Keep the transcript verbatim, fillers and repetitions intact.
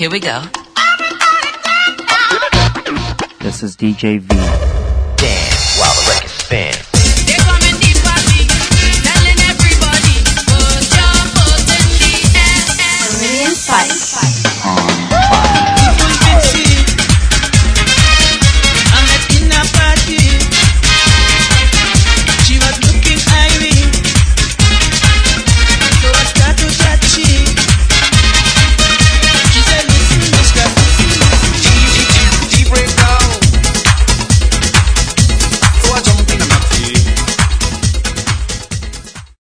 Here we go. This is D J V. Dance while the record spins.